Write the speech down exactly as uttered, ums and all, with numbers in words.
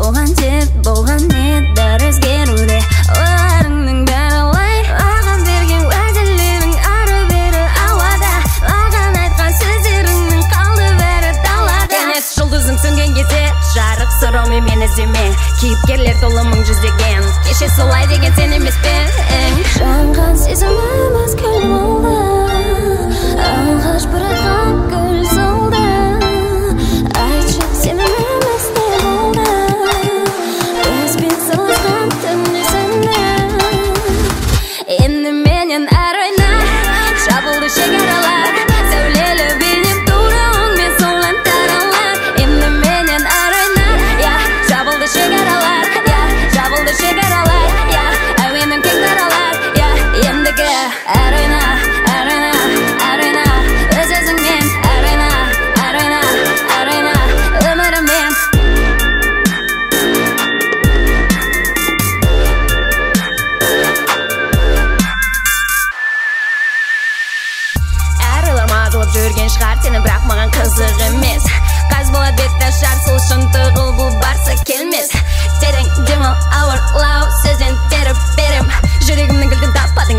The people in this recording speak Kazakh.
болған жер болған ет бәрі өзгеруде ойларыңның бәрі лай маған берген уәделерің ары бері ауада маған айтқан сөздеріңнің қалды бәрі далада кенет жұлдызың сөнген кезде жарық сұраумен мен іздеме кейіпкерлер толы мың жүздеген кеше солай деген сен емес пе жанған сезіміміз күл болды алғаш бір атқан гүл солды айтшы сеніміміз не болды бізбен сырласқан түн есімде енді менен әр ойна жабылды шекаралар сәулелі бейнем тура оңмен солған таралар енді менен әр ойна я жабылды шекаралар я жабылды шекаралар я әуенім кең таралар я ендігі әр ойна әр ойна әр ойна өз өзіңмен әр ойна әр ойна әр ойна өміріммен әр ойлар мазалап жүрген шығар сені бірақ маған қызық емес қаз болады бет ашар сол үшін тығыл бұл барса келмес терең демал ауырлау сөзден теріп берем жүрегімнің кілтін таппадың